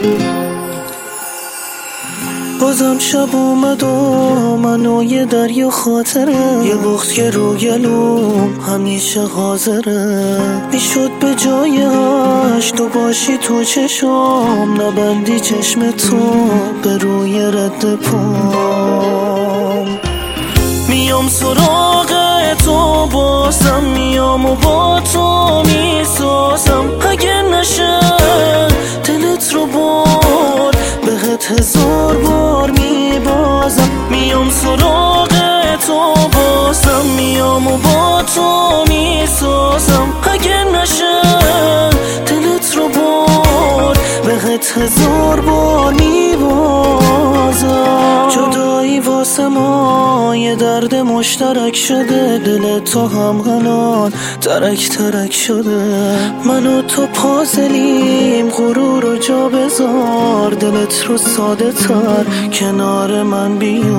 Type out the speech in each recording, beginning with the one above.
بازم شب اومد و منو یه دریا خاطره، یه بخت که رو گلوم همیشه حاضره. میشد به جایش تو باشی تو چشم، نبندی چشم تو به روی رد پام. میام سراغ تو بازم، میام و با تو میسازم. اگه نشه دلت رو برد بهت 1000 بار میبازم. میام سراغ تو بازم، میام و با تو میسازم. اگه نشه دلت رو برد بهت 1000 بار میبازم. جدایی واسه ما یه درد مشترک شده، دل تو هم الان ترک ترک شده. من و تو پازلیم، غرور رو جا بذار، دلت رو ساده تر کنار من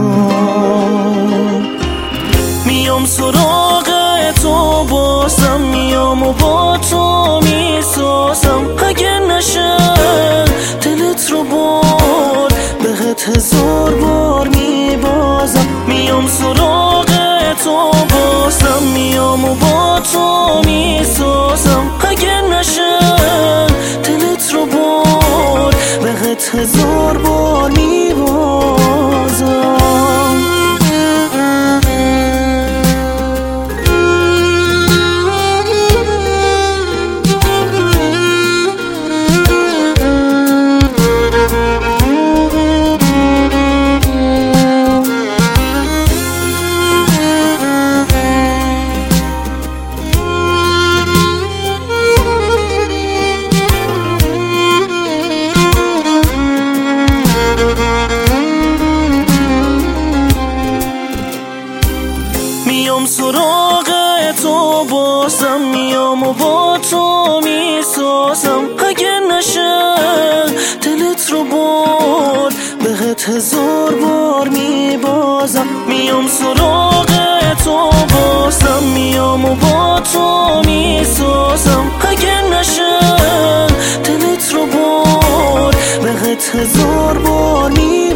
بیام. میام سراغ تو بازم، میام و با تو میسازم. اگه نشه دلت رو برد بهت 1000 بار میبازم. میام سراغ تو بازم، میام و با تو میسازم. اگه نشه دلت رو برد بهت 1000 بار میبازم. میام سراغ تو بازم، میام و با تو میسازم. اگه نشه دلت رو برد بهت 1000 بار میبازم. میام سراغ تو بازم، میام و با تو میسازم. اگه نشه دلت رو برد بهت 1000 بار میبازم.